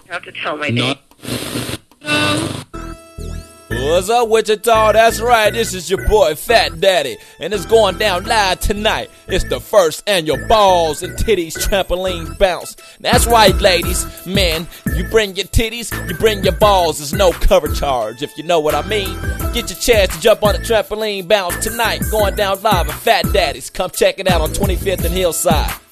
I have to tell my name. What's up, Wichita? That's right, this is your boy Fat Daddy, and it's going down live tonight. It's the first annual Balls and Titties Trampoline Bounce. That's right, ladies. Man, you bring your titties, you bring your balls. There's no cover charge, if you know what I mean. Get your chance to jump on the trampoline bounce tonight. Going down live at Fat Daddy's. Come check it out on 25th and Hillside.